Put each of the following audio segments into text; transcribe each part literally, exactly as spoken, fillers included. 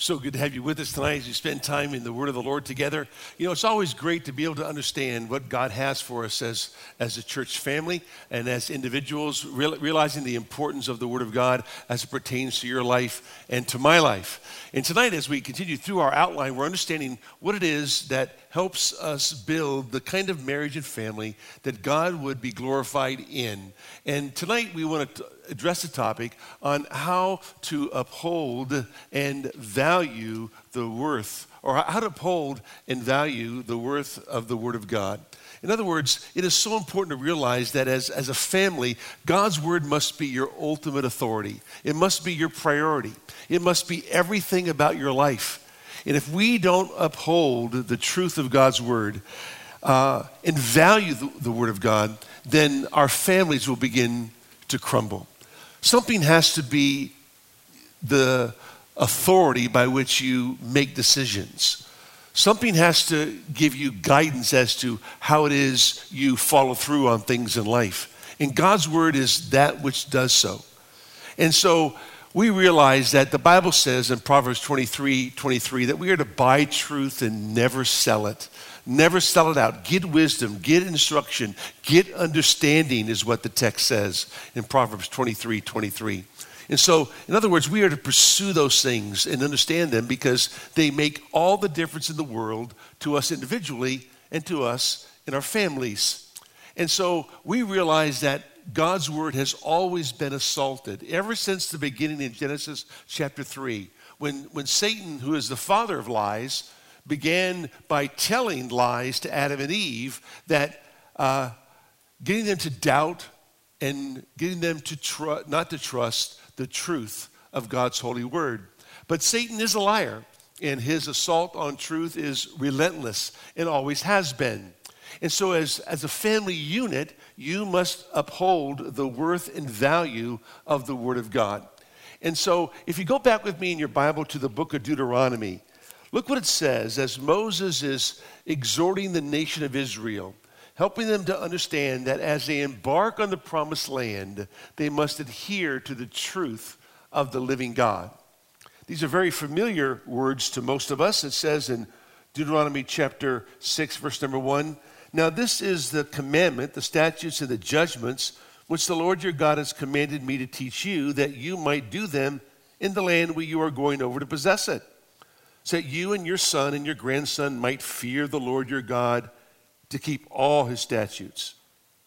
So good to have you with us tonight as we spend time in the Word of the Lord together. You know, it's always great to be able to understand what God has for us as, as a church family and as individuals, real, realizing the importance of the Word of God as it pertains to your life and to my life. And tonight, as we continue through our outline, we're understanding what it is that helps us build the kind of marriage and family that God would be glorified in. And tonight, we want to address the topic on how to uphold and value the worth, or how to uphold and value the worth of the Word of God. In other words, it is so important to realize that as, as a family, God's Word must be your ultimate authority. It must be your priority. It must be everything about your life. And if we don't uphold the truth of God's Word uh, and value the, the Word of God, then our families will begin to crumble. Something has to be the authority by which you make decisions. Something has to give you guidance as to how it is you follow through on things in life. And God's Word is that which does so. And so we realize that the Bible says in Proverbs twenty-three twenty-three that we are to buy truth and never sell it. Never sell it out. Get wisdom, get instruction, get understanding is what the text says in Proverbs twenty-three twenty-three. And so, in other words, we are to pursue those things and understand them because they make all the difference in the world to us individually and to us in our families. And so we realize that God's Word has always been assaulted ever since the beginning in Genesis chapter three, when, when Satan, who is the father of lies, began by telling lies to Adam and Eve, that uh, getting them to doubt and getting them to tr- not to trust the truth of God's holy word. But Satan is a liar, and his assault on truth is relentless and always has been. And so as, as a family unit, you must uphold the worth and value of the Word of God. And so if you go back with me in your Bible to the book of Deuteronomy, look what it says as Moses is exhorting the nation of Israel, helping them to understand that as they embark on the promised land, they must adhere to the truth of the living God. These are very familiar words to most of us. It says in Deuteronomy chapter six, verse number one, "Now this is the commandment, the statutes, and the judgments which the Lord your God has commanded me to teach you, that you might do them in the land where you are going over to possess it, so that you and your son and your grandson might fear the Lord your God, to keep all his statutes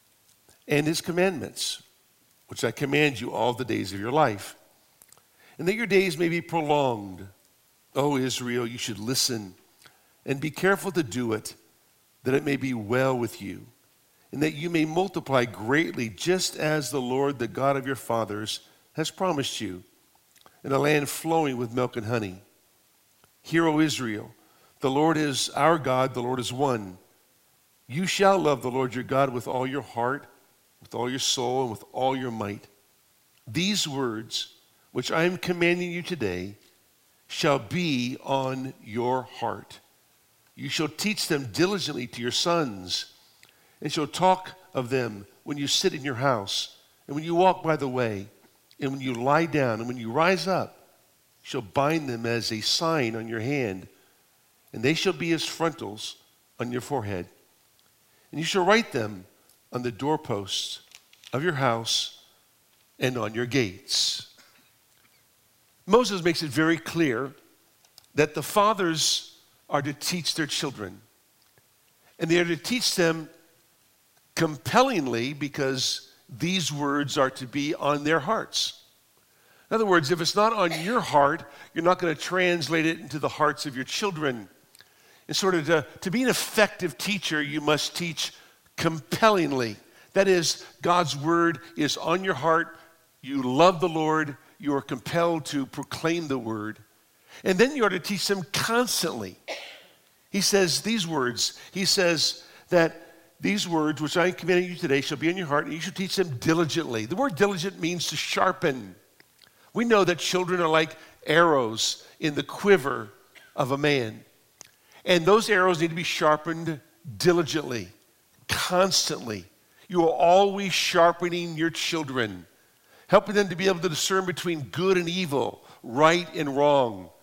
and his commandments, which I command you all the days of your life, and that your days may be prolonged. O Israel, you should listen and be careful to do it, that it may be well with you, and that you may multiply greatly, just as the Lord, the God of your fathers, has promised you, in a land flowing with milk and honey. Hear, O Israel, the Lord is our God, the Lord is one. You shall love the Lord your God with all your heart, with all your soul, and with all your might. These words, which I am commanding you today, shall be on your heart. You shall teach them diligently to your sons, and shall talk of them when you sit in your house, and when you walk by the way, and when you lie down, and when you rise up. You shall bind them as a sign on your hand, and they shall be as frontals on your forehead. And you shall write them on the doorposts of your house and on your gates." Moses makes it very clear that the fathers are to teach their children. And they are to teach them compellingly because these words are to be on their hearts. In other words, if it's not on your heart, you're not going to translate it into the hearts of your children. And sort of to, to be an effective teacher, you must teach compellingly. That is, God's word is on your heart. You love the Lord. You are compelled to proclaim the word. And then you are to teach them constantly. He says these words. He says that these words, which I am commanding you today, shall be in your heart, and you shall teach them diligently. The word diligent means to sharpen. We know that children are like arrows in the quiver of a man. And those arrows need to be sharpened diligently, constantly. You are always sharpening your children, helping them to be able to discern between good and evil, right and wrong.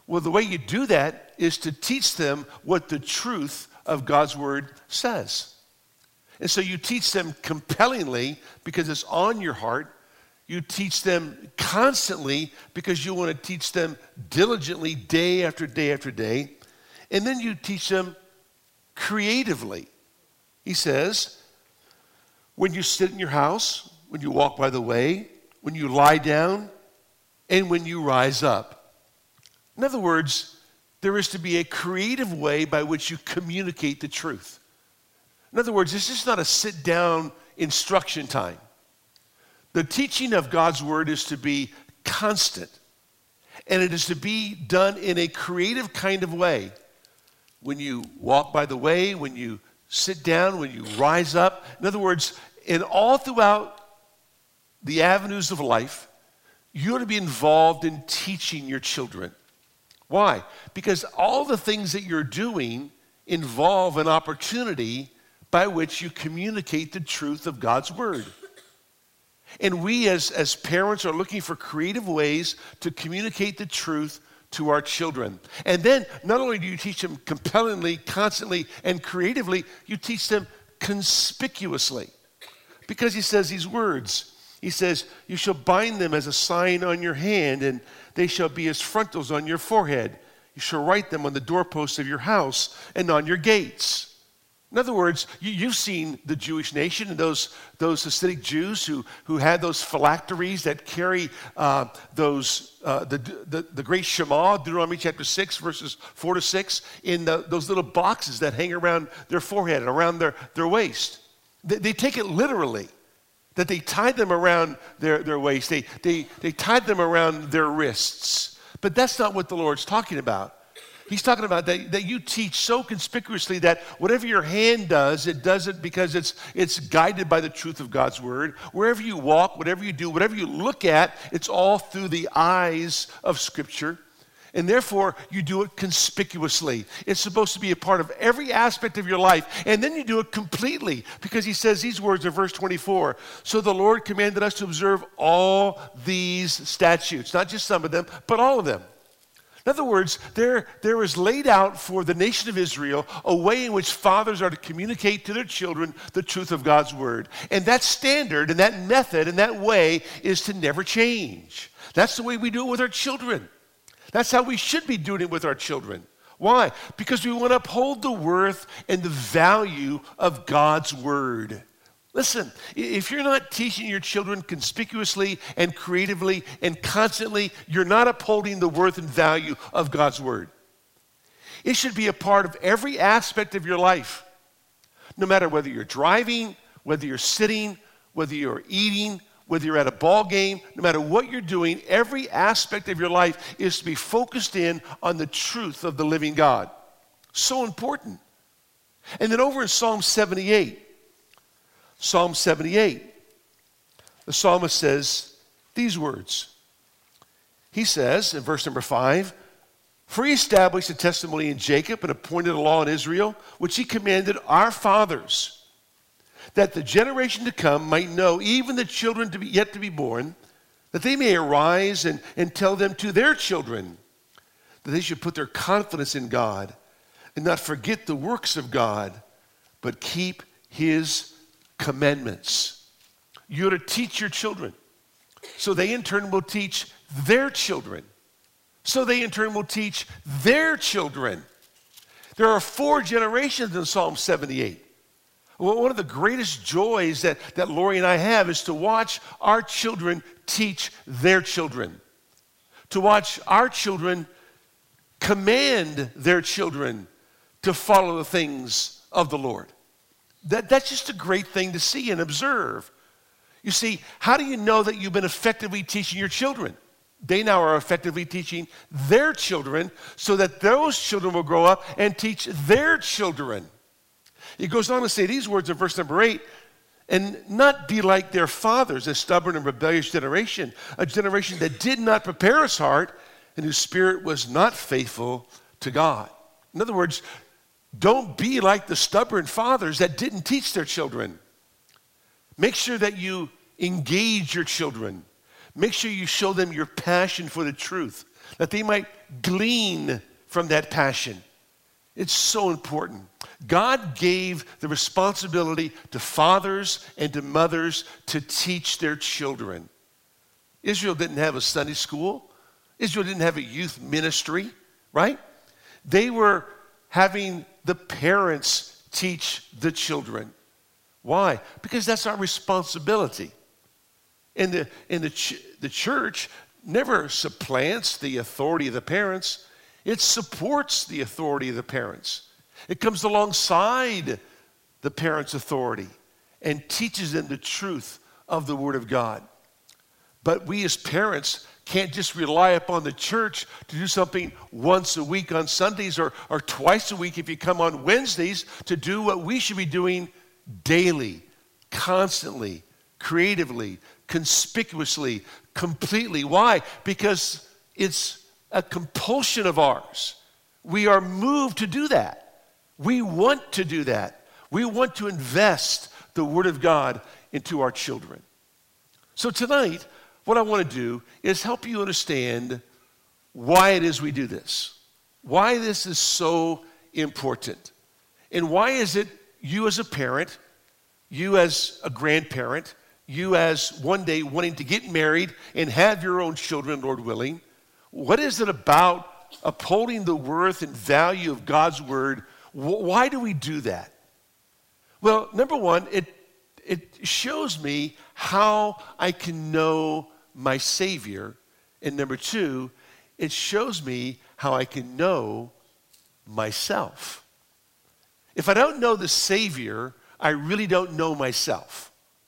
Well, the way you do that is to teach them what the truth of God's word says. And so you teach them compellingly because it's on your heart. You teach them constantly because you want to teach them diligently day after day after day. And then you teach them creatively. He says, when you sit in your house, when you walk by the way, when you lie down, and when you rise up. In other words, there is to be a creative way by which you communicate the truth. In other words, this is not a sit-down instruction time. The teaching of God's word is to be constant, and it is to be done in a creative kind of way. When you walk by the way, when you sit down, when you rise up. In other words, in all throughout the avenues of life, you ought to be involved in teaching your children. Why? Because all the things that you're doing involve an opportunity by which you communicate the truth of God's word. And we as, as parents are looking for creative ways to communicate the truth to our children. And then not only do you teach them compellingly, constantly, and creatively, you teach them conspicuously. Because he says these words. He says, you shall bind them as a sign on your hand, and they shall be as frontals on your forehead. You shall write them on the doorposts of your house and on your gates. In other words, you, you've seen the Jewish nation and those, those Hasidic Jews who, who had those phylacteries that carry uh, those uh, the, the, the great Shema, Deuteronomy chapter six, verses four to six, in the, those little boxes that hang around their forehead and around their, their waist. They, they take it literally, that they tied them around their, their waist. They, they, they tied them around their wrists. But that's not what the Lord's talking about. He's talking about that, that you teach so conspicuously that whatever your hand does, it does it because it's, it's guided by the truth of God's word. Wherever you walk, whatever you do, whatever you look at, it's all through the eyes of Scripture. And therefore, you do it conspicuously. It's supposed to be a part of every aspect of your life. And then you do it completely because he says these words in verse twenty-four. So the Lord commanded us to observe all these statutes, not just some of them, but all of them. In other words, there, there is laid out for the nation of Israel a way in which fathers are to communicate to their children the truth of God's word. And that standard and that method and that way is to never change. That's the way we do it with our children. That's how we should be doing it with our children. Why? Because we want to uphold the worth and the value of God's word. Listen, if you're not teaching your children conspicuously and creatively and constantly, you're not upholding the worth and value of God's word. It should be a part of every aspect of your life, no matter whether you're driving, whether you're sitting, whether you're eating, whether you're at a ball game, no matter what you're doing, every aspect of your life is to be focused in on the truth of the living God. So important. And then over in Psalm seventy-eight, Psalm seventy-eight, the psalmist says these words. He says in verse number five, for he established a testimony in Jacob and appointed a law in Israel, which he commanded our fathers, that the generation to come might know, even the children to be, yet to be born, that they may arise and, and tell them to their children, that they should put their confidence in God and not forget the works of God, but keep his commandments. You're to teach your children, so they in turn will teach their children, so they in turn will teach their children. There are four generations in Psalm seventy-eight. Well, one of the greatest joys that, that Lori and I have is to watch our children teach their children, to watch our children command their children to follow the things of the Lord. That, that's just a great thing to see and observe. You see, how do you know that you've been effectively teaching your children? They now are effectively teaching their children so that those children will grow up and teach their children. He goes on to say these words in verse number eight, and not be like their fathers, a stubborn and rebellious generation, a generation that did not prepare his heart and whose spirit was not faithful to God. In other words, don't be like the stubborn fathers that didn't teach their children. Make sure that you engage your children. Make sure you show them your passion for the truth, that they might glean from that passion. It's so important. God gave the responsibility to fathers and to mothers to teach their children. Israel didn't have a Sunday school. Israel didn't have a youth ministry, right? They were having the parents teach the children. Why? Because that's our responsibility. And the, and the, ch- the church never supplants the authority of the parents. It supports the authority of the parents. It comes alongside the parents' authority and teaches them the truth of the Word of God. But we as parents can't just rely upon the church to do something once a week on Sundays or, or twice a week if you come on Wednesdays to do what we should be doing daily, constantly, creatively, conspicuously, completely. Why? Because it's a compulsion of ours. We are moved to do that. We want to do that. We want to invest the Word of God into our children. So tonight, what I want to do is help you understand why it is we do this, why this is so important, and why is it you as a parent, you as a grandparent, you as one day wanting to get married and have your own children, Lord willing, what is it about upholding the worth and value of God's Word? Why do we do that? Well, number one, it, it shows me how I can know my Savior. And number two, it shows me how I can know myself. If I don't know the Savior, I really don't know myself.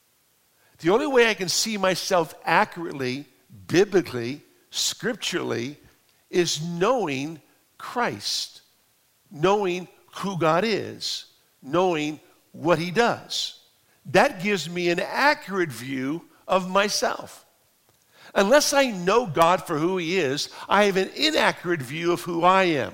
The only way I can see myself accurately, biblically, scripturally, is knowing Christ, knowing who God is, knowing what He does. That gives me an accurate view of myself. Unless I know God for who He is, I have an inaccurate view of who I am.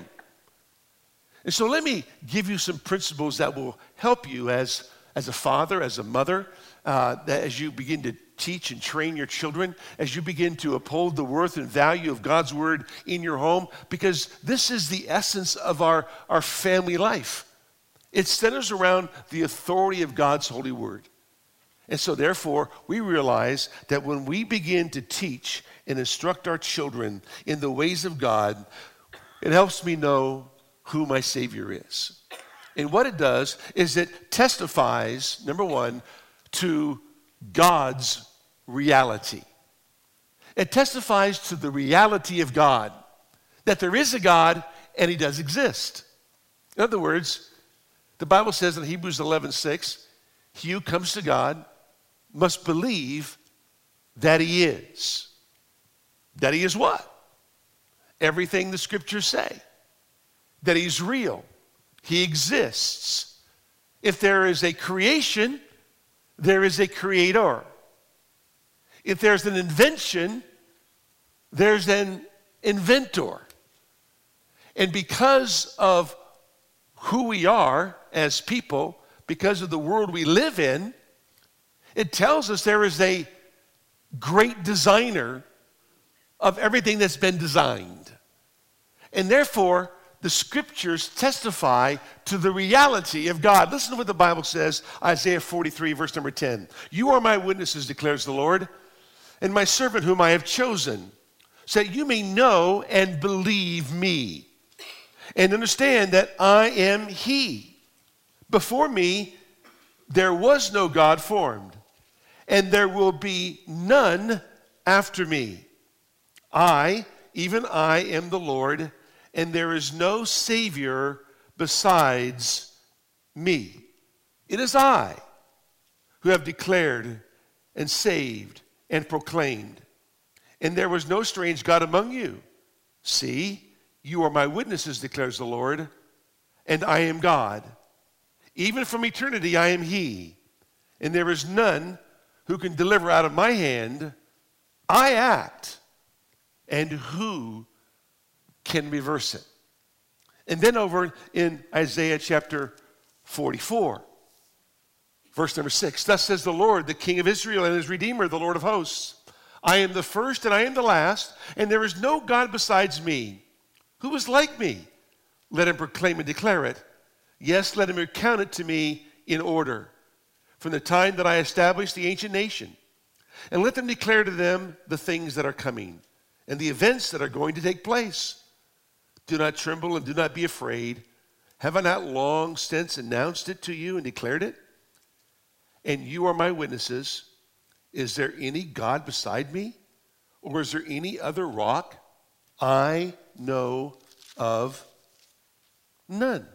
And so let me give you some principles that will help you as, as a father, as a mother, uh, that as you begin to teach and train your children, as you begin to uphold the worth and value of God's Word in your home, because this is the essence of our, our family life. It centers around the authority of God's holy Word. And so therefore, we realize that when we begin to teach and instruct our children in the ways of God, it helps me know who my Savior is. And what it does is it testifies, number one, to God's reality. It testifies to the reality of God, that there is a God and He does exist. In other words, the Bible says in Hebrews eleven six, he who comes to God must believe that He is. That He is what? Everything the Scriptures say. That He's real. He exists. If there is a creation, there is a creator. If there's an invention, there's an inventor. And because of who we are as people, because of the world we live in, it tells us there is a great designer of everything that's been designed. And therefore, the Scriptures testify to the reality of God. Listen to what the Bible says, Isaiah forty-three, verse number ten. You are my witnesses, declares the Lord, and my servant whom I have chosen, so that you may know and believe me, and understand that I am He. Before me, there was no God formed, and there will be none after me. I, even I, am the Lord, and there is no Savior besides me. It is I who have declared and saved and proclaimed. And there was no strange God among you. See, you are my witnesses, declares the Lord, and I am God. Even from eternity I am He, and there is none who can deliver out of my hand. I act, and who can reverse it? And then over in Isaiah chapter forty-four, verse number six, thus says the Lord, the King of Israel and His Redeemer, the Lord of hosts, I am the first and I am the last, and there is no God besides me. Who is like me? Let him proclaim and declare it. Yes, let him recount it to me in order, from the time that I established the ancient nation. And let them declare to them the things that are coming, and the events that are going to take place. Do not tremble and do not be afraid. Have I not long since announced it to you and declared it? And you are my witnesses. Is there any God beside me? Or is there any other rock? I know of none.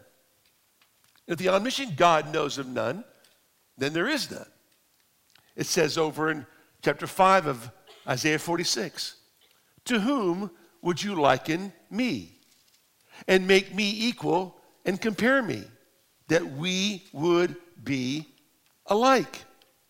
If the omniscient God knows of none, then there is none. It says over in chapter five of Isaiah forty-six, to whom would you liken me and make me equal and compare me, that we would be alike?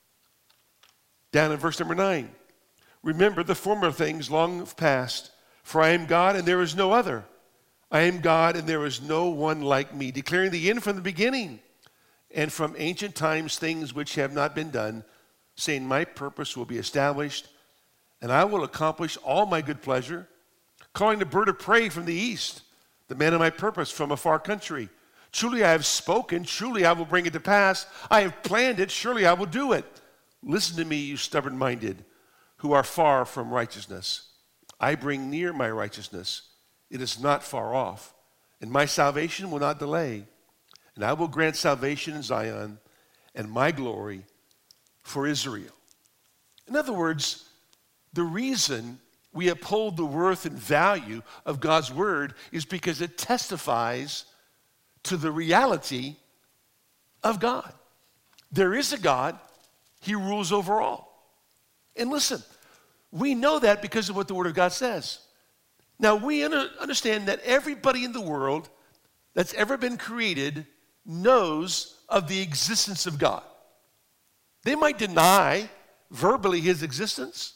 Down in verse number nine, remember the former things long past, for I am God and there is no other. I am God and there is no one like me, declaring the end from the beginning, and from ancient times things which have not been done, saying my purpose will be established, and I will accomplish all my good pleasure, calling the bird of prey from the east, the man of my purpose from a far country. Truly I have spoken, truly I will bring it to pass. I have planned it, surely I will do it. Listen to me, you stubborn-minded, who are far from righteousness. I bring near my righteousness. It is not far off, and my salvation will not delay. And I will grant salvation in Zion and my glory for Israel. In other words, the reason we uphold the worth and value of God's word is because it testifies to the reality of God. There is a God. He rules over all. And listen, we know that because of what the word of God says. Now, we understand that everybody in the world that's ever been created knows of the existence of God. They might deny verbally his existence,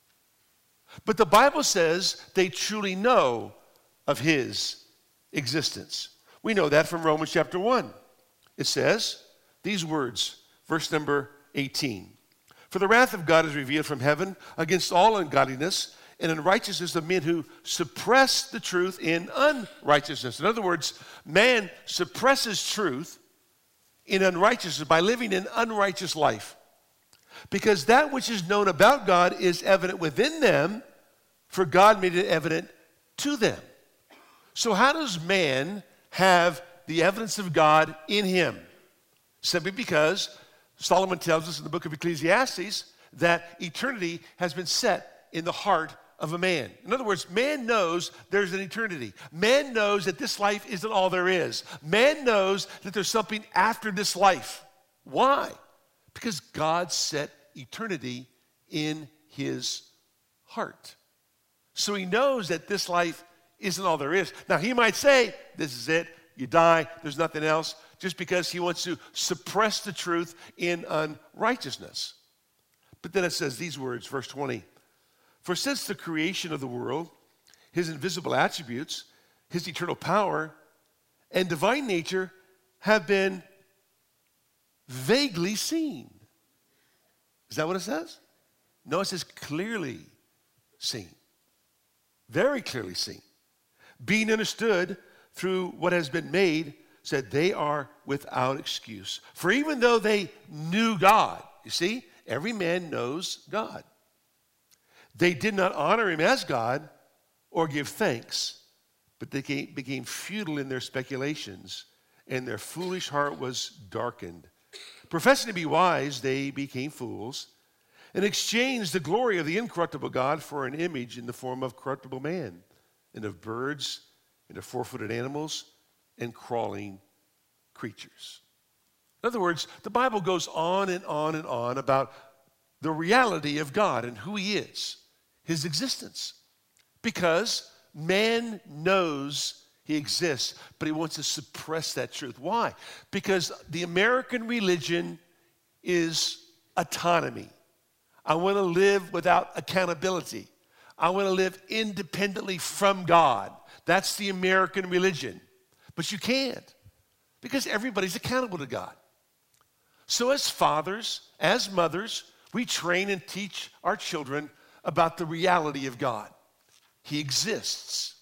but the Bible says they truly know of his existence. We know that from Romans chapter one. It says these words, verse number eighteen. For the wrath of God is revealed from heaven against all ungodliness and unrighteousness of men who suppress the truth in unrighteousness. In other words, man suppresses truth in unrighteousness by living an unrighteous life. Because that which is known about God is evident within them, for God made it evident to them. So how does man have the evidence of God in him? Simply because Solomon tells us in the book of Ecclesiastes that eternity has been set in the heart of a man. In other words, man knows there's an eternity. Man knows that this life isn't all there is. Man knows that there's something after this life. Why? Because God set eternity in his heart. So he knows that this life isn't all there is. Now, he might say, this is it, you die, there's nothing else, just because he wants to suppress the truth in unrighteousness. But then it says these words, verse twenty, for since the creation of the world, his invisible attributes, his eternal power, and divine nature have been vaguely seen. Is that what it says? No, it says clearly seen. Very clearly seen. Being understood through what has been made, said they are without excuse. For even though they knew God, you see, every man knows God. They did not honor him as God or give thanks, but they became futile in their speculations, and their foolish heart was darkened. Professing to be wise, they became fools and exchanged the glory of the incorruptible God for an image in the form of corruptible man, and of birds, and of four-footed animals, and crawling creatures. In other words, the Bible goes on and on and on about the reality of God and who he is, his existence. Because man knows he exists, but he wants to suppress that truth. Why? Because the American religion is autonomy. I want to live without accountability. I want to live independently from God. That's the American religion. But you can't, because everybody's accountable to God. So as fathers, as mothers, we train and teach our children about the reality of God. He exists.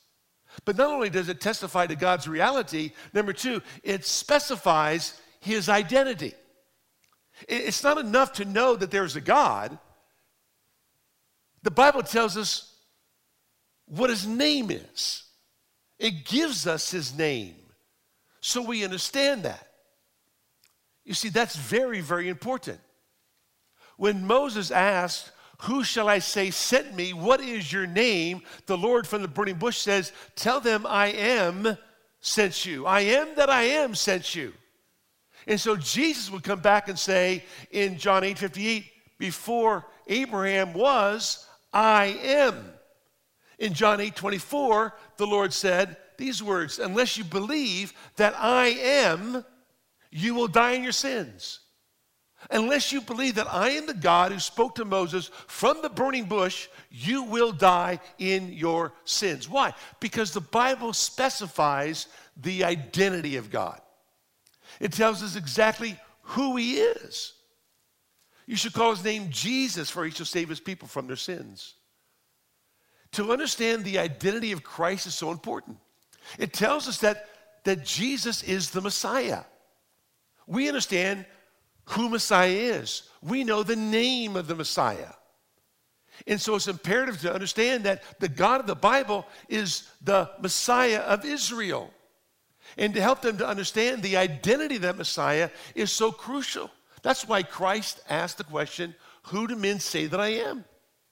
But not only does it testify to God's reality, number two, it specifies his identity. It's not enough to know that there's a God. The Bible tells us what his name is. It gives us his name so we understand that. You see, that's very, very important. When Moses asked, "Who shall I say sent me? What is your name?" the Lord from the burning bush says, "Tell them I am sent you. I am that I am sent you." And so Jesus would come back and say in John eight fifty-eight, "Before Abraham was, I am." In John eight twenty-four, the Lord said these words, "Unless you believe that I am, you will die in your sins." Unless you believe that I am the God who spoke to Moses from the burning bush, you will die in your sins. Why? Because the Bible specifies the identity of God. It tells us exactly who he is. You should call his name Jesus, for he shall save his people from their sins. To understand the identity of Christ is so important. It tells us that, that Jesus is the Messiah. We understand who Messiah is. We know the name of the Messiah. And so it's imperative to understand that the God of the Bible is the Messiah of Israel. And to help them to understand the identity of that Messiah is so crucial. That's why Christ asked the question, "Who do men say that I am?"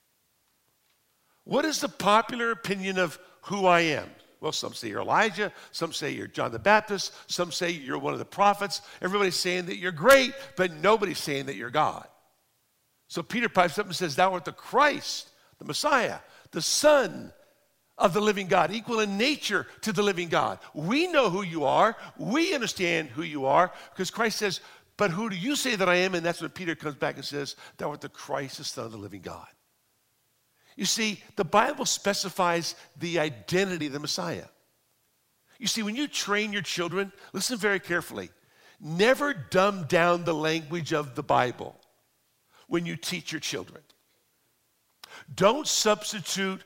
What is the popular opinion of who I am? Well, some say you're Elijah, some say you're John the Baptist, some say you're one of the prophets. Everybody's saying that you're great, but nobody's saying that you're God. So Peter pipes up and says, "Thou art the Christ, the Messiah, the Son of the living God, equal in nature to the living God." We know who you are. We understand who you are because Christ says, "But who do you say that I am?" And that's when Peter comes back and says, "Thou art the Christ, the Son of the living God." You see, the Bible specifies the identity of the Messiah. You see, when you train your children, listen very carefully. Never dumb down the language of the Bible when you teach your children. Don't substitute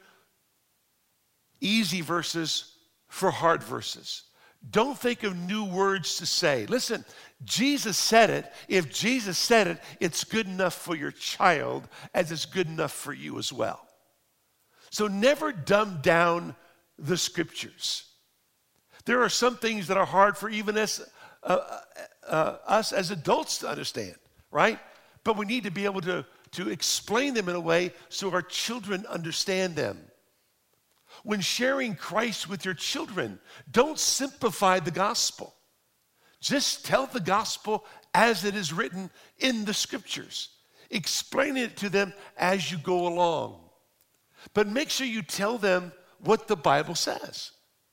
easy verses for hard verses. Don't think of new words to say. Listen, Jesus said it. If Jesus said it, it's good enough for your child as it's good enough for you as well. So never dumb down the scriptures. There are some things that are hard for even us, uh, uh, us as adults to understand, right? But we need to be able to, to explain them in a way so our children understand them. When sharing Christ with your children, don't simplify the gospel. Just tell the gospel as it is written in the scriptures. Explain it to them as you go along. But make sure you tell them what the Bible says.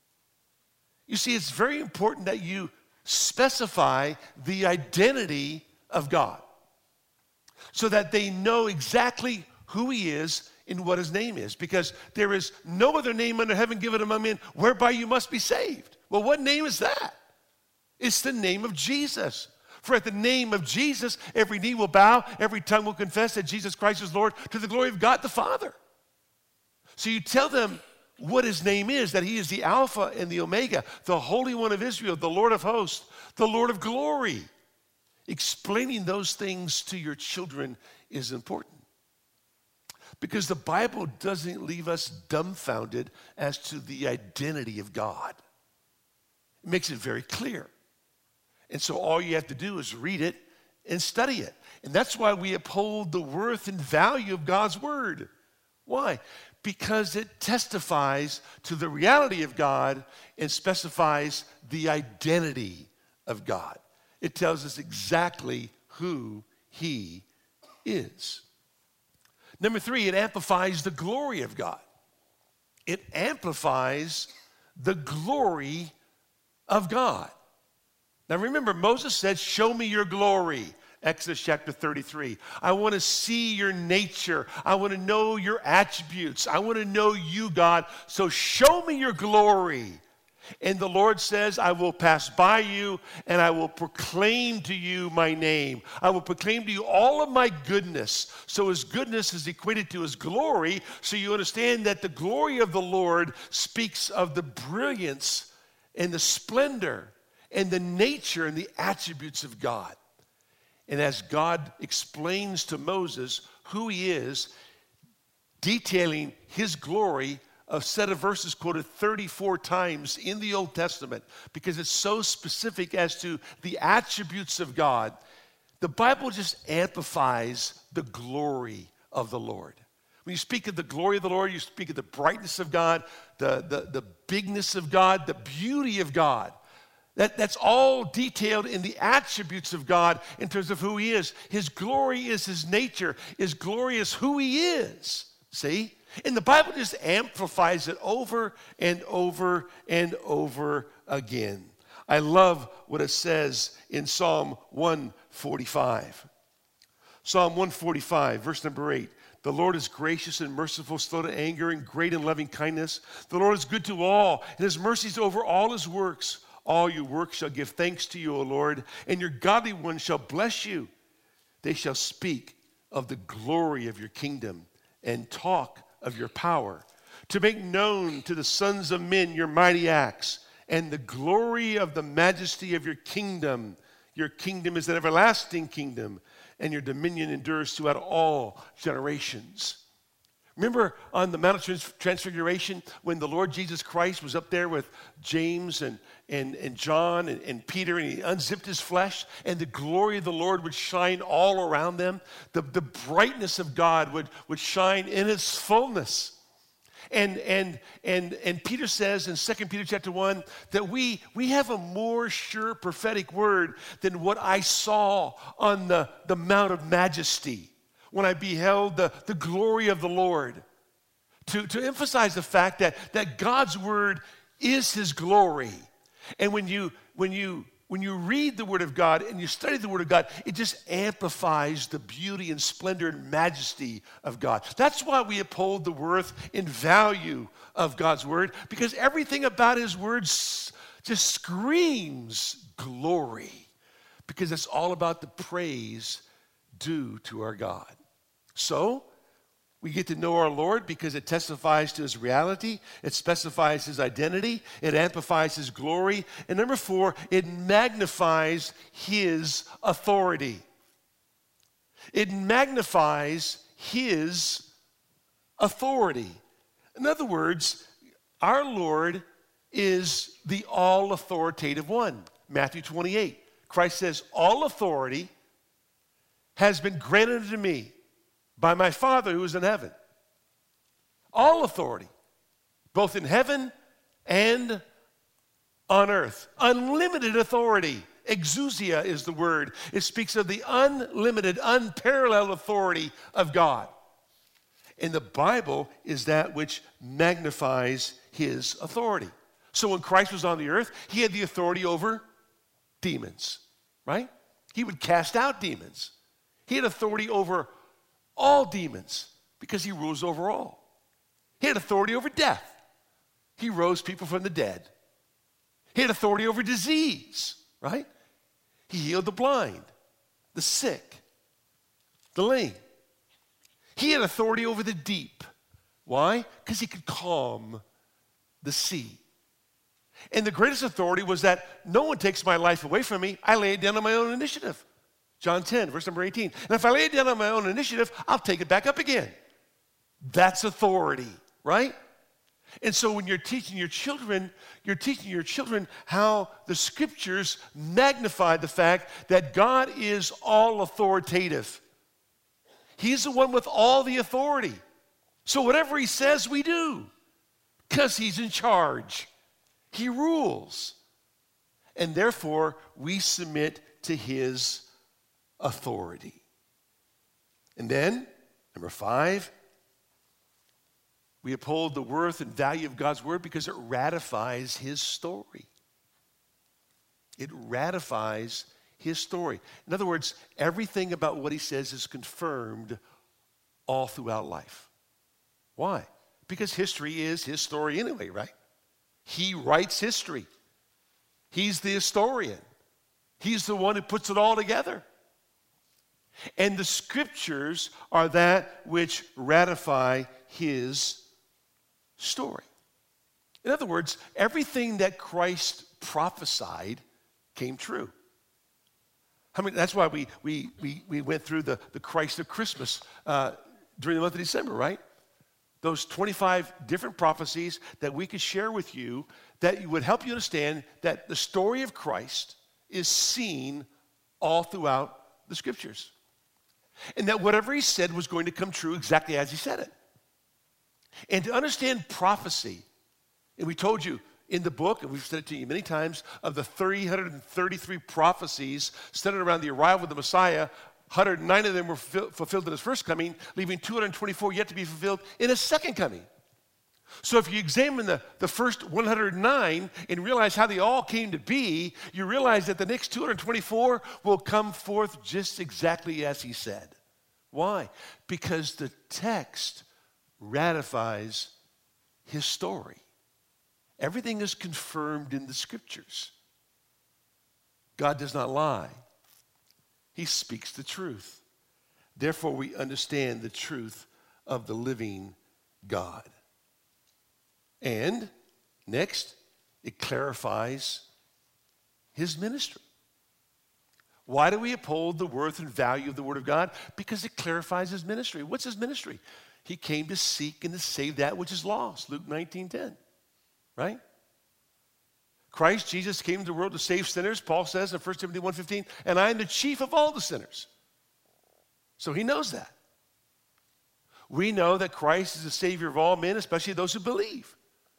You see, it's very important that you specify the identity of God so that they know exactly who he is and what his name is, because there is no other name under heaven given among men whereby you must be saved. Well, what name is that? It's the name of Jesus. For at the name of Jesus, every knee will bow, every tongue will confess that Jesus Christ is Lord, to the glory of God the Father. So you tell them what his name is, that he is the Alpha and the Omega, the Holy One of Israel, the Lord of hosts, the Lord of glory. Explaining those things to your children is important, because the Bible doesn't leave us dumbfounded as to the identity of God. It makes it very clear. And so all you have to do is read it and study it. And that's why we uphold the worth and value of God's word. Why? Because it testifies to the reality of God and specifies the identity of God. It tells us exactly who he is. Number three, it amplifies the glory of God. It amplifies the glory of God. Now remember, Moses said, "Show me your glory." Exodus chapter thirty-three. I want to see your nature. I want to know your attributes. I want to know you, God. So show me your glory. And the Lord says, I will pass by you and I will proclaim to you my name. I will proclaim to you all of my goodness. So his goodness is equated to his glory. So you understand that the glory of the Lord speaks of the brilliance and the splendor and the nature and the attributes of God. And as God explains to Moses who he is, detailing his glory, a set of verses quoted thirty-four times in the Old Testament because it's so specific as to the attributes of God. The Bible just amplifies the glory of the Lord. When you speak of the glory of the Lord, you speak of the brightness of God, the, the, the bigness of God, the beauty of God. That, that's all detailed in the attributes of God in terms of who he is. His glory is his nature. His glory is who he is. See? And the Bible just amplifies it over and over and over again. I love what it says in Psalm one forty-five. Psalm one forty-five, verse number eight. The Lord is gracious and merciful, slow to anger, and great in loving kindness. The Lord is good to all, and his mercies over all his works. All your works shall give thanks to you, O Lord, and your godly ones shall bless you. They shall speak of the glory of your kingdom and talk of your power, to make known to the sons of men your mighty acts and the glory of the majesty of your kingdom. Your kingdom is an everlasting kingdom, and your dominion endures throughout all generations. Remember on the Mount of Trans- Transfiguration when the Lord Jesus Christ was up there with James and, and, and John and, and Peter, and he unzipped his flesh, and the glory of the Lord would shine all around them. The, the brightness of God would, would shine in its fullness. And, and, and, and Peter says in Second Peter chapter one that we, we have a more sure prophetic word than what I saw on the, the Mount of Majesty when I beheld the, the glory of the Lord. To, to emphasize the fact that, that God's word is his glory. And when you, when, you, when you read the word of God and you study the word of God, it just amplifies the beauty and splendor and majesty of God. That's why we uphold the worth and value of God's word, because everything about his word just screams glory, because it's all about the praise due to our God. So, we get to know our Lord because it testifies to his reality, it specifies his identity, it amplifies his glory, and number four, it magnifies his authority. It magnifies his authority. In other words, our Lord is the all-authoritative one. Matthew twenty-eight, Christ says, all authority has been granted to me by my Father who is in heaven. All authority, both in heaven and on earth. Unlimited authority. Exousia is the word. It speaks of the unlimited, unparalleled authority of God. And the Bible is that which magnifies his authority. So when Christ was on the earth, he had the authority over demons, right? He would cast out demons. He had authority over all demons because he rules over all. He had authority over death. He rose people from the dead. He had authority over disease, right? He healed the blind, the sick, the lame. He had authority over the deep. Why? Because he could calm the sea. And the greatest authority was that no one takes my life away from me. I lay it down on my own initiative. John ten, verse number eighteen. And if I lay it down on my own initiative, I'll take it back up again. That's authority, right? And so when you're teaching your children, you're teaching your children how the scriptures magnify the fact that God is all authoritative. He's the one with all the authority. So whatever he says, we do, because he's in charge. He rules. And therefore, we submit to his authority. And then, number five, we uphold the worth and value of God's word because it ratifies his story. It ratifies his story. In other words, everything about what he says is confirmed all throughout life. Why? Because history is his story anyway, right? He writes history. He's the historian. He's the one who puts it all together. And the scriptures are that which ratify his story. In other words, everything that Christ prophesied came true. I mean, that's why we, we, we, we went through the, the Christ of Christmas uh, during the month of December, right? Those twenty-five different prophecies that we could share with you that would help you understand that the story of Christ is seen all throughout the scriptures. And that whatever he said was going to come true exactly as he said it. And to understand prophecy, and we told you in the book, and we've said it to you many times, of the three hundred thirty-three prophecies centered around the arrival of the Messiah, one hundred nine of them were fulfilled in his first coming, leaving two hundred twenty-four yet to be fulfilled in his second coming. So if you examine the, the first one hundred nine and realize how they all came to be, you realize that the next two hundred twenty-four will come forth just exactly as he said. Why? Because the text ratifies his story. Everything is confirmed in the scriptures. God does not lie. He speaks the truth. Therefore, we understand the truth of the living God. And next, it clarifies his ministry. Why do we uphold the worth and value of the Word of God? Because it clarifies his ministry. What's his ministry? He came to seek and to save that which is lost, Luke nineteen ten, right? Christ Jesus came into the world to save sinners, Paul says in First Timothy one fifteen, and I am the chief of all the sinners. So he knows that. We know that Christ is the Savior of all men, especially those who believe.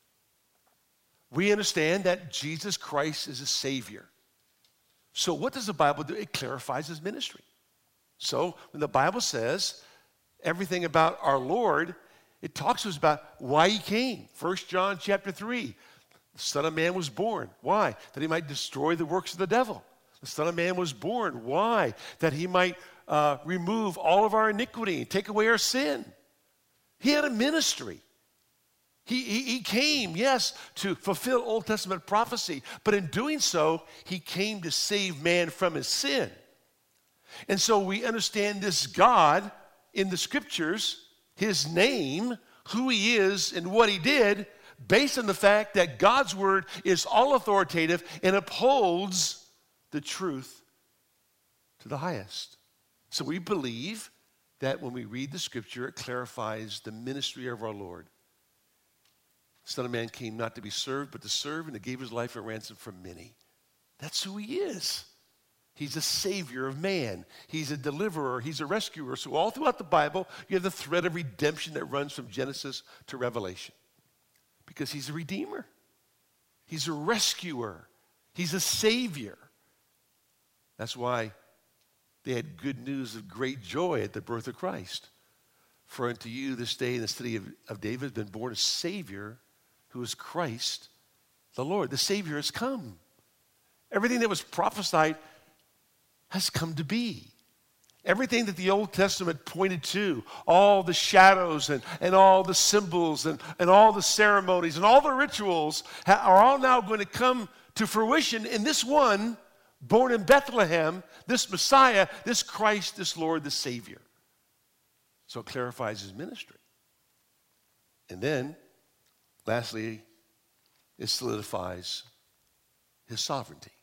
We understand that Jesus Christ is a Savior. So what does the Bible do? It clarifies his ministry. So when the Bible says everything about our Lord, it talks to us about why he came. First John chapter three, the Son of Man was born. Why? That he might destroy the works of the devil. The Son of Man was born. Why? That he might uh, remove all of our iniquity and take away our sin. He had a ministry. He, he, he came, yes, to fulfill Old Testament prophecy, but in doing so, he came to save man from his sin. And so we understand this God in the scriptures, his name, who he is, and what he did, based on the fact that God's word is all authoritative and upholds the truth to the highest. So we believe that when we read the scripture, it clarifies the ministry of our Lord. The Son of Man came not to be served, but to serve, and to give his life a ransom for many. That's who he is. He's a savior of man. He's a deliverer. He's a rescuer. So all throughout the Bible, you have the thread of redemption that runs from Genesis to Revelation. Because he's a redeemer. He's a rescuer. He's a savior. That's why they had good news of great joy at the birth of Christ. For unto you this day in the city of, of David has been born a Savior who is Christ the Lord. The Savior has come. Everything that was prophesied has come to be. Everything that the Old Testament pointed to, all the shadows and, and all the symbols and, and all the ceremonies and all the rituals ha- are all now going to come to fruition in this one born in Bethlehem, this Messiah, this Christ, this Lord, the Savior. So it clarifies his ministry. And then, lastly, it solidifies his sovereignty.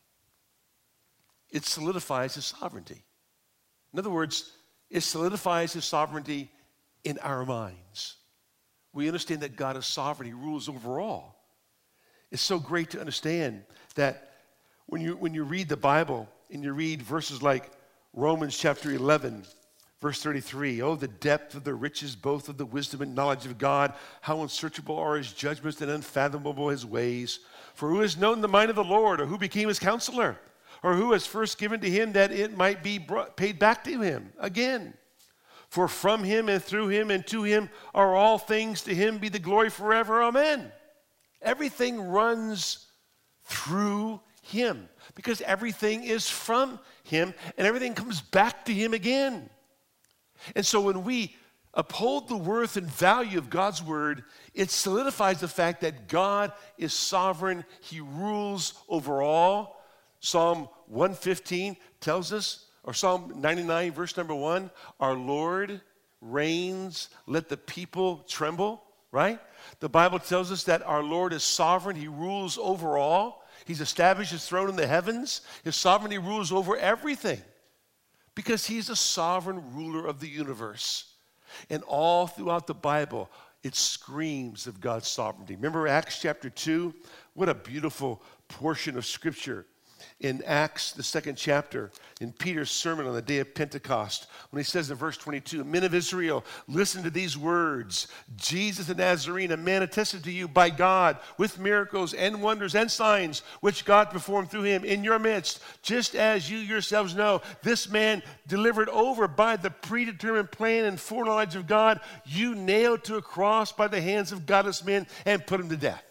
It solidifies his sovereignty. In other words, it solidifies his sovereignty in our minds. We understand that God is sovereign. He rules over all. It's so great to understand that when you, when you read the Bible and you read verses like Romans chapter eleven, verse thirty-three, oh, the depth of the riches, both of the wisdom and knowledge of God, how unsearchable are his judgments and unfathomable his ways. For who has known the mind of the Lord, or who became his counselor, or who has first given to him that it might be brought, paid back to him again? For from him and through him and to him are all things, to him be the glory forever. Amen. Everything runs through him because everything is from him and everything comes back to him again. And so when we uphold the worth and value of God's word, it solidifies the fact that God is sovereign. He rules over all. Psalm one fifteen tells us, or Psalm ninety-nine, verse number one, our Lord reigns, let the people tremble, right? The Bible tells us that our Lord is sovereign. He rules over all. He's established his throne in the heavens. His sovereignty rules over everything because he's a sovereign ruler of the universe. And all throughout the Bible, it screams of God's sovereignty. Remember Acts chapter two? What a beautiful portion of Scripture. In Acts, the second chapter, in Peter's sermon on the day of Pentecost, when he says in verse twenty-two, men of Israel, listen to these words. Jesus the Nazarene, a man attested to you by God with miracles and wonders and signs, which God performed through him in your midst, just as you yourselves know, this man delivered over by the predetermined plan and foreknowledge of God, you nailed to a cross by the hands of godless men and put him to death.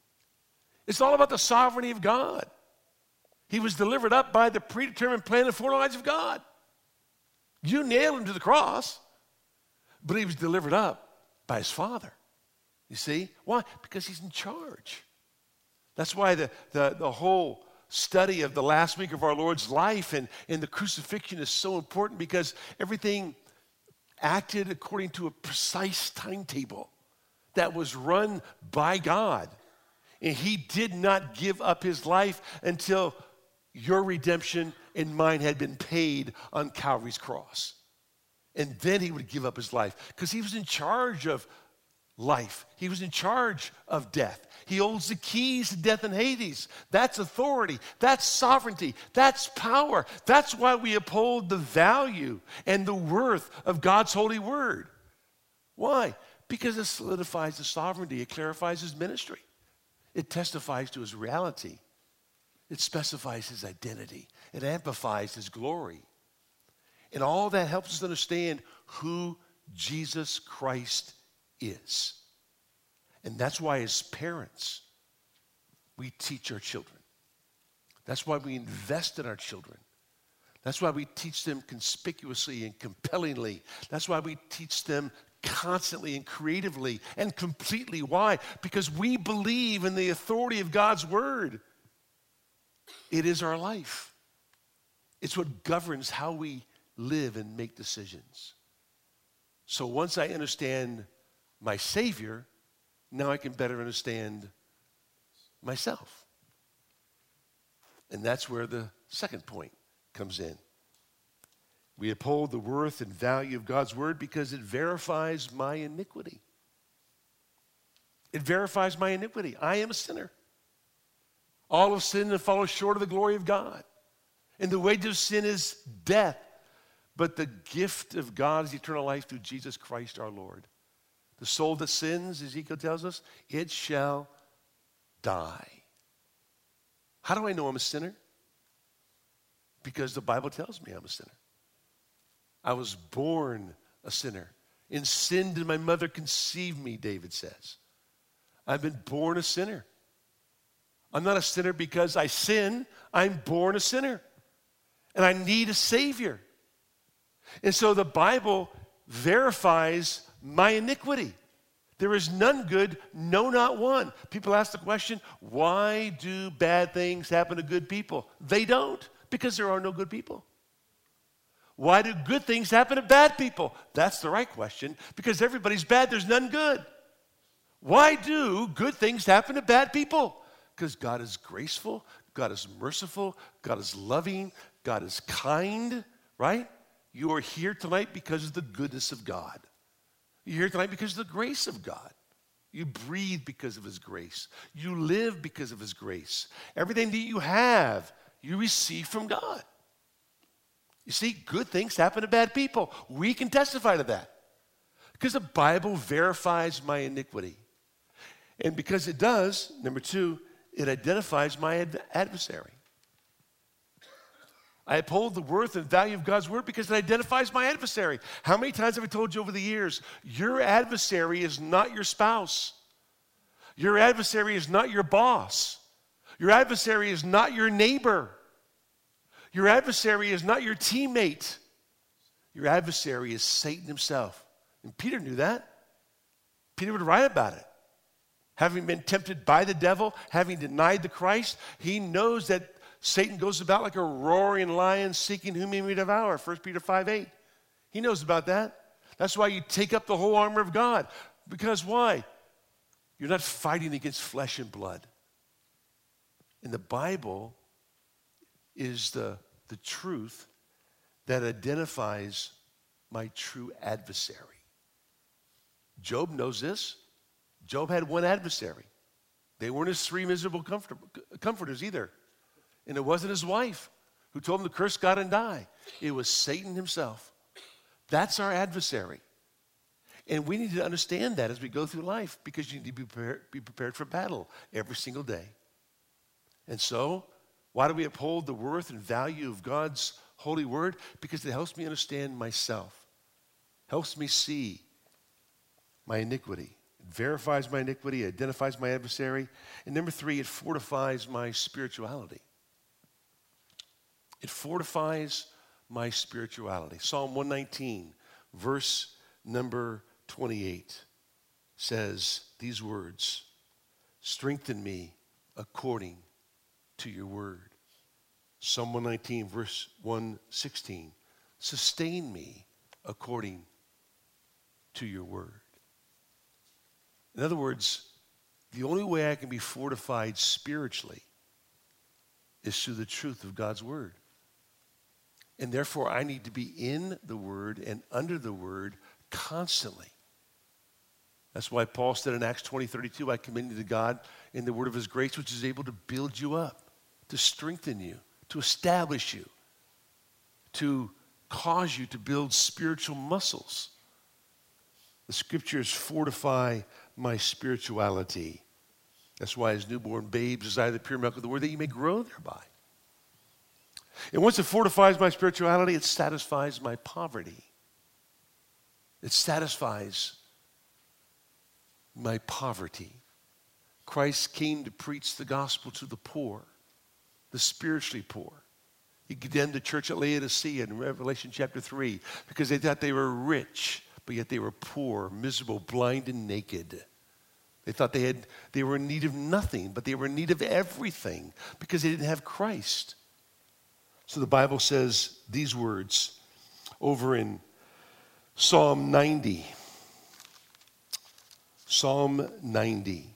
It's all about the sovereignty of God. He was delivered up by the predetermined plan and foreknowledge of God. You nailed him to the cross, but he was delivered up by his Father. You see? Why? Because he's in charge. That's why the, the, the whole study of the last week of our Lord's life and, and the crucifixion is so important because everything acted according to a precise timetable that was run by God. And he did not give up his life until your redemption and mine had been paid on Calvary's cross. And then he would give up his life because he was in charge of life. He was in charge of death. He holds the keys to death and Hades. That's authority. That's sovereignty. That's power. That's why we uphold the value and the worth of God's holy word. Why? Because it solidifies the sovereignty. It clarifies his ministry. It testifies to his reality. It specifies his identity. It amplifies his glory. And all that helps us understand who Jesus Christ is. And that's why as parents, we teach our children. That's why we invest in our children. That's why we teach them conspicuously and compellingly. That's why we teach them constantly and creatively and completely. Why? Because we believe in the authority of God's word. It is our life. It's what governs how we live and make decisions. So once I understand my Savior, now I can better understand myself. And that's where the second point comes in. We uphold the worth and value of God's word because it verifies my iniquity. It verifies my iniquity. I am a sinner. All have sinned and fallen short of the glory of God. And the wages of sin is death. But the gift of God is eternal life through Jesus Christ our Lord. The soul that sins, Ezekiel tells us, it shall die. How do I know I'm a sinner? Because the Bible tells me I'm a sinner. I was born a sinner. In sin did my mother conceive me, David says. I've been born a sinner. I'm not a sinner because I sin. I'm born a sinner. And I need a Savior. And so the Bible verifies my iniquity. There is none good, no, not one. People ask the question, why do bad things happen to good people? They don't, because there are no good people. Why do good things happen to bad people? That's the right question, because everybody's bad, there's none good. Why do good things happen to bad people? Because God is graceful, God is merciful, God is loving, God is kind, right? You are here tonight because of the goodness of God. You're here tonight because of the grace of God. You breathe because of his grace. You live because of his grace. Everything that you have, you receive from God. You see, good things happen to bad people. We can testify to that because the Bible verifies my iniquity. And because it does, number two, it identifies my ad- adversary. I uphold the worth and value of God's word because it identifies my adversary. How many times have I told you over the years, your adversary is not your spouse. Your adversary is not your boss. Your adversary is not your neighbor. Your adversary is not your teammate. Your adversary is Satan himself. And Peter knew that. Peter would write about it. Having been tempted by the devil, having denied the Christ, he knows that Satan goes about like a roaring lion seeking whom he may devour, First Peter five eight. He knows about that. That's why you take up the whole armor of God. Because why? You're not fighting against flesh and blood. And the Bible is the, the truth that identifies my true adversary. Job knows this. Job had one adversary. They weren't his three miserable comfort, comforters either. And it wasn't his wife who told him to curse God and die. It was Satan himself. That's our adversary. And we need to understand that as we go through life, because you need to be prepared, be prepared for battle every single day. And so, why do we uphold the worth and value of God's holy word? Because it helps me understand myself, helps me see my iniquity. It verifies my iniquity, it identifies my adversary. And number three, it fortifies my spirituality. It fortifies my spirituality. Psalm one nineteen, verse number twenty-eight says these words, strengthen me according to your word. Psalm one nineteen, verse one sixteen, sustain me according to your word. In other words, the only way I can be fortified spiritually is through the truth of God's word. And therefore, I need to be in the word and under the word constantly. That's why Paul said in Acts twenty thirty-two, I commend you to God in the word of his grace, which is able to build you up, to strengthen you, to establish you, to cause you to build spiritual muscles. The scriptures fortify my spirituality. That's why as newborn babes desire the pure milk of the word, that you may grow thereby. And once it fortifies my spirituality, it satisfies my poverty. It satisfies my poverty. Christ came to preach the gospel to the poor, the spiritually poor. He condemned the church at Laodicea in Revelation chapter three because they thought they were rich, but yet they were poor, miserable, blind, and naked. They thought they had they were in need of nothing, but they were in need of everything because they didn't have Christ. So the Bible says these words over in Psalm ninety. Psalm ninety.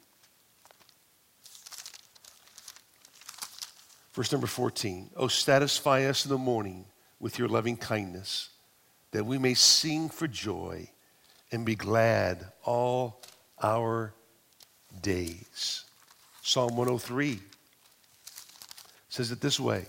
Verse number fourteen. Oh, satisfy us in the morning with your loving kindness, that we may sing for joy and be glad all our days. Psalm one oh three says it this way.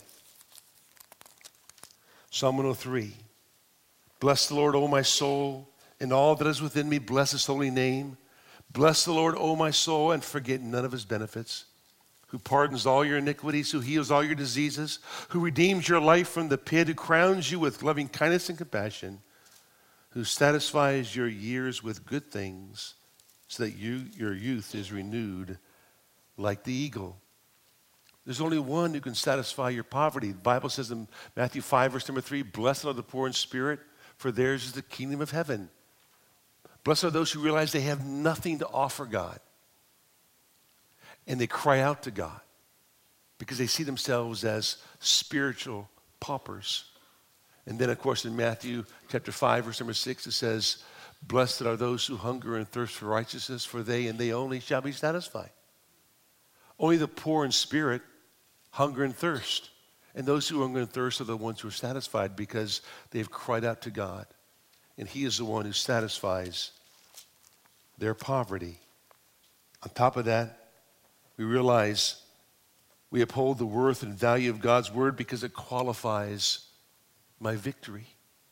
Psalm one oh three. Bless the Lord, O my soul, and all that is within me, bless his holy name. Bless the Lord, O my soul, and forget none of his benefits, who pardons all your iniquities, who heals all your diseases, who redeems your life from the pit, who crowns you with loving kindness and compassion, who satisfies your years with good things, so that you, your youth is renewed like the eagle. There's only one who can satisfy your poverty. The Bible says in Matthew five, verse number three, blessed are the poor in spirit, for theirs is the kingdom of heaven. Blessed are those who realize they have nothing to offer God. And they cry out to God because they see themselves as spiritual paupers. And then, of course, in Matthew chapter five, verse number six, it says, blessed are those who hunger and thirst for righteousness, for they and they only shall be satisfied. Only the poor in spirit hunger and thirst. And those who hunger and thirst are the ones who are satisfied because they've cried out to God. And he is the one who satisfies their poverty. On top of that, we realize we uphold the worth and value of God's word because it qualifies my victory.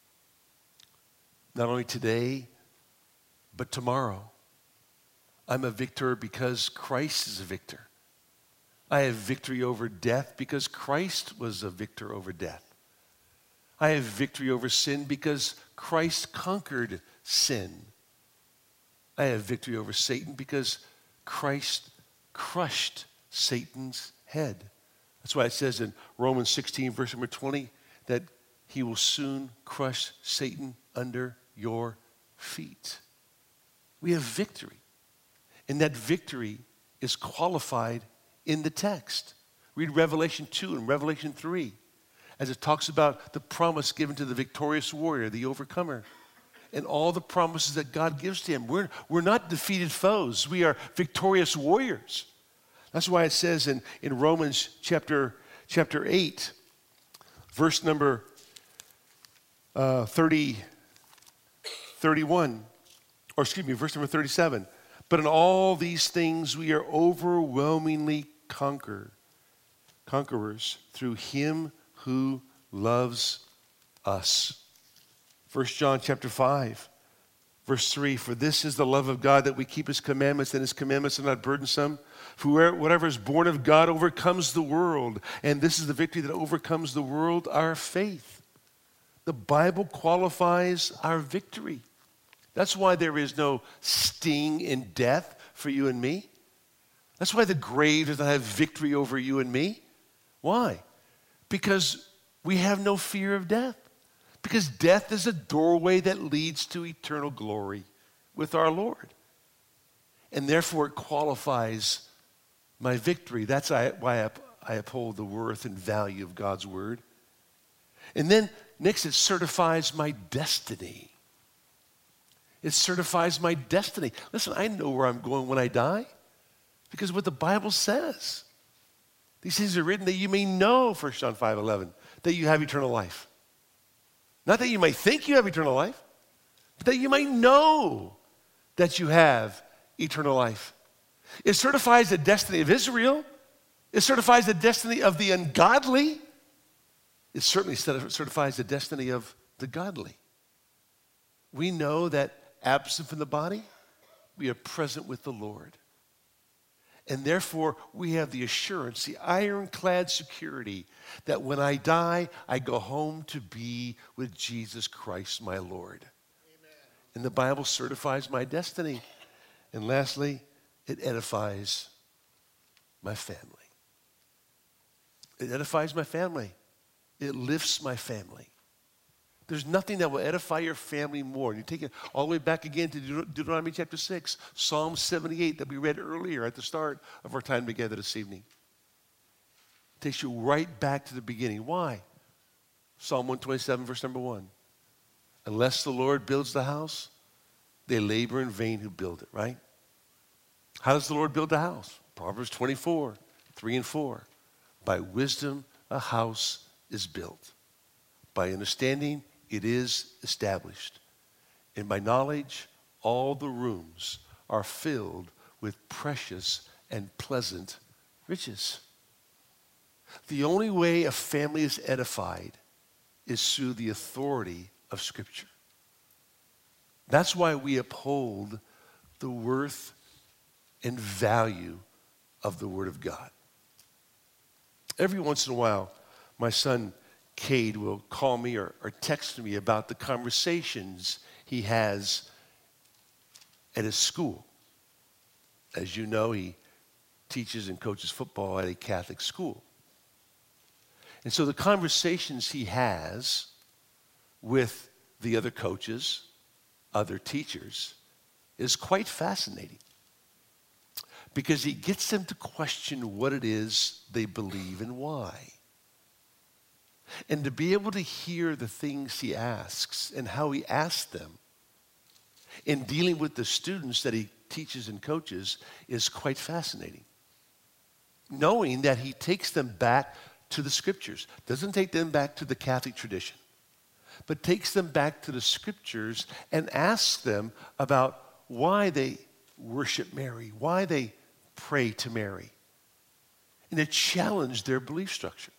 Not only today, but tomorrow. I'm a victor because Christ is a victor. I have victory over death because Christ was a victor over death. I have victory over sin because Christ conquered sin. I have victory over Satan because Christ crushed Satan's head. That's why it says in Romans sixteen, verse number twenty, that he will soon crush Satan under your feet. We have victory. And that victory is qualified in the text. Read Revelation two and Revelation three as it talks about the promise given to the victorious warrior, the overcomer, and all the promises that God gives to him. We're, we're not defeated foes. We are victorious warriors. That's why it says in, in Romans chapter, chapter eight, verse number uh, thirty, thirty-one, or excuse me, verse number thirty-seven. But in all these things we are overwhelmingly conquer, conquerors through him who loves us. First John chapter five, verse three, for this is the love of God, that we keep his commandments, and his commandments are not burdensome. For whatever is born of God overcomes the world, and this is the victory that overcomes the world, our faith. The Bible qualifies our victory. That's why there is no sting in death for you and me. That's why the grave does not have victory over you and me. Why? Because we have no fear of death. Because death is a doorway that leads to eternal glory with our Lord. And therefore it qualifies my victory. That's why I uphold the worth and value of God's word. And then next, it certifies my destiny. It certifies my destiny. Listen, I know where I'm going when I die because of what the Bible says. These things are written that you may know, First John five eleven, that you have eternal life. Not that you might think you have eternal life, but that you might know that you have eternal life. It certifies the destiny of Israel. It certifies the destiny of the ungodly. It certainly certifies the destiny of the godly. We know that absent from the body, we are present with the Lord. And therefore, we have the assurance, the ironclad security that when I die, I go home to be with Jesus Christ, my Lord. Amen. And the Bible certifies my destiny. And lastly, it edifies my family. It edifies my family. It lifts my family. There's nothing that will edify your family more. And you take it all the way back again to Deut- Deuteronomy chapter six, Psalm seventy-eight that we read earlier at the start of our time together this evening. It takes you right back to the beginning. Why? Psalm one twenty-seven, verse number one. Unless the Lord builds the house, they labor in vain who build it, right? How does the Lord build the house? Proverbs twenty-four, three and four. By wisdom a house is built. By understanding it is established. And by knowledge all the rooms are filled with precious and pleasant riches. The only way a family is edified is through the authority of Scripture. That's why we uphold the worth and value of the Word of God. Every once in a while, my son Cade will call me or, or text me about the conversations he has at his school. As you know, he teaches and coaches football at a Catholic school. And so the conversations he has with the other coaches, other teachers, is quite fascinating. Because he gets them to question what it is they believe and why. And to be able to hear the things he asks and how he asks them in dealing with the students that he teaches and coaches is quite fascinating. Knowing that he takes them back to the Scriptures. Doesn't take them back to the Catholic tradition, but takes them back to the Scriptures and asks them about why they worship Mary, why they pray to Mary, and to challenge their belief structure.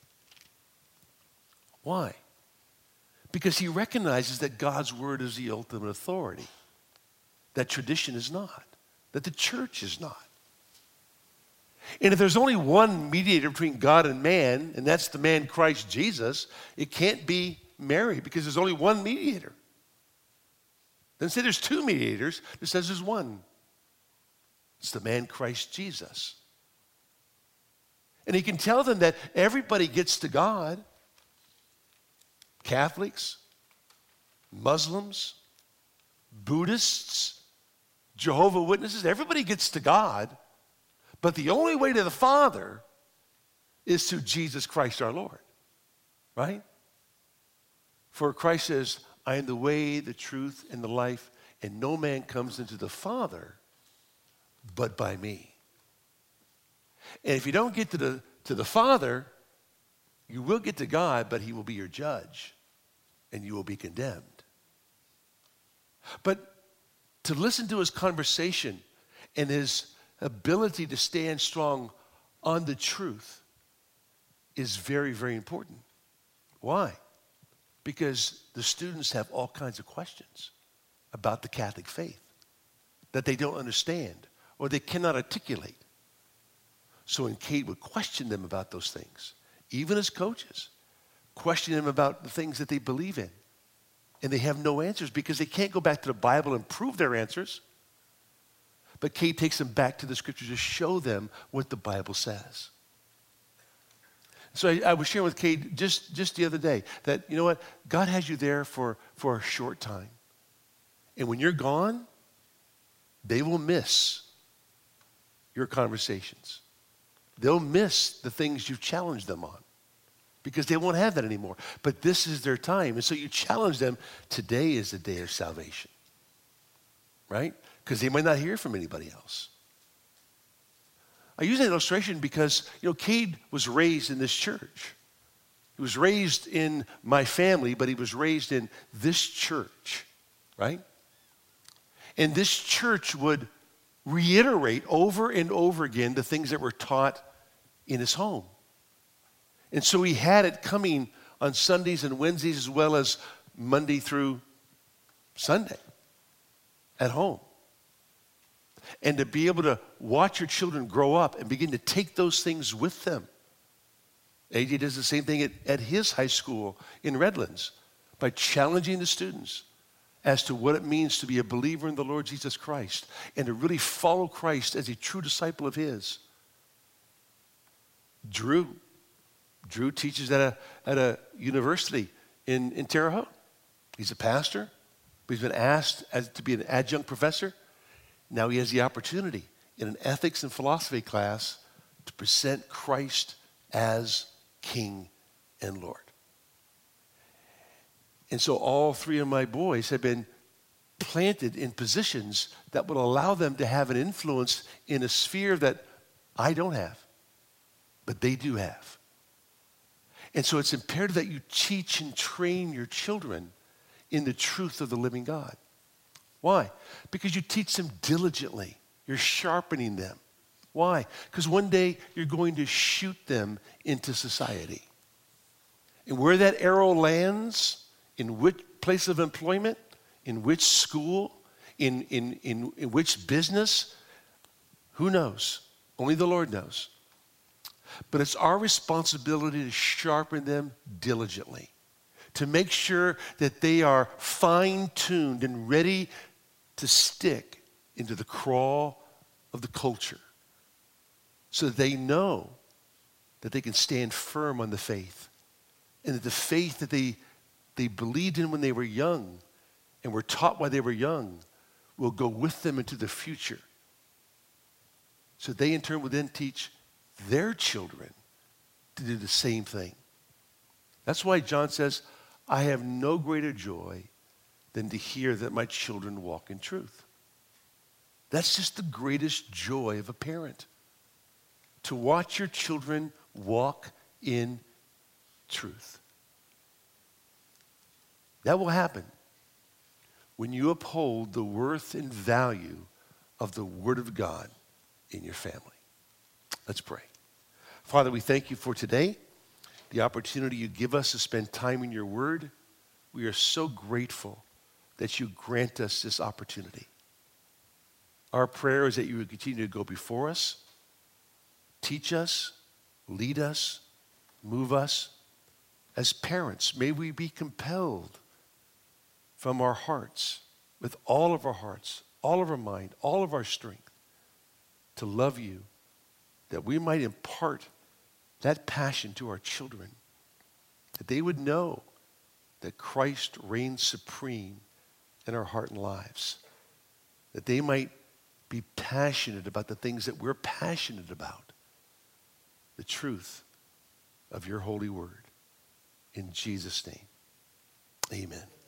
Why? Because he recognizes that God's word is the ultimate authority, that tradition is not, that the church is not. And if there's only one mediator between God and man, and that's the man Christ Jesus, it can't be Mary because there's only one mediator. Doesn't say there's two mediators, it says there's one. It's the man Christ Jesus. And he can tell them that everybody gets to God. Catholics, Muslims, Buddhists, Jehovah's Witnesses, everybody gets to God, but the only way to the Father is through Jesus Christ our Lord, right? For Christ says, I am the way, the truth, and the life, and no man comes into the Father but by me. And if you don't get to the, to the Father, you will get to God, but he will be your judge, and you will be condemned. But to listen to his conversation and his ability to stand strong on the truth is very, very important. Why? Because the students have all kinds of questions about the Catholic faith that they don't understand or they cannot articulate. So when Cade would question them about those things, even as coaches, question them about the things that they believe in, and they have no answers because they can't go back to the Bible and prove their answers. But Cade takes them back to the scriptures to show them what the Bible says. So I, I was sharing with Cade just, just the other day that, you know what, God has you there for, for a short time. And when you're gone, they will miss your conversations. They'll miss the things you've challenged them on because they won't have that anymore. But this is their time. And so you challenge them, today is the day of salvation, right? Because they might not hear from anybody else. I use that illustration because, you know, Cade was raised in this church. He was raised in my family, but he was raised in this church, right? And this church would reiterate over and over again the things that were taught in his home. And so he had it coming on Sundays and Wednesdays as well as Monday through Sunday at home. And to be able to watch your children grow up and begin to take those things with them. A J does the same thing at, at his high school in Redlands by challenging the students as to what it means to be a believer in the Lord Jesus Christ and to really follow Christ as a true disciple of his. Drew, Drew teaches at a, at a university in, in Terre Haute. He's a pastor, but he's been asked as, to be an adjunct professor. Now he has the opportunity in an ethics and philosophy class to present Christ as King and Lord. And so all three of my boys have been planted in positions that will allow them to have an influence in a sphere that I don't have, but they do have. And so it's imperative that you teach and train your children in the truth of the living God. Why? Because you teach them diligently. You're sharpening them. Why? Because one day you're going to shoot them into society. And where that arrow lands, in which place of employment, in which school, in, in, in, in which business, who knows? Only the Lord knows. But it's our responsibility to sharpen them diligently, to make sure that they are fine-tuned and ready to stick into the crawl of the culture so that they know that they can stand firm on the faith and that the faith that they, they believed in when they were young and were taught while they were young will go with them into the future. So they in turn will then teach their children to do the same thing. That's why John says, I have no greater joy than to hear that my children walk in truth. That's just the greatest joy of a parent, to watch your children walk in truth. That will happen when you uphold the worth and value of the Word of God in your family. Let's pray. Father, we thank you for today, the opportunity you give us to spend time in your Word. We are so grateful that you grant us this opportunity. Our prayer is that you would continue to go before us, teach us, lead us, move us. As parents, may we be compelled from our hearts, with all of our hearts, all of our mind, all of our strength, to love you, that we might impart that passion to our children, that they would know that Christ reigns supreme in our heart and lives, that they might be passionate about the things that we're passionate about, the truth of your holy word. In Jesus' name, amen.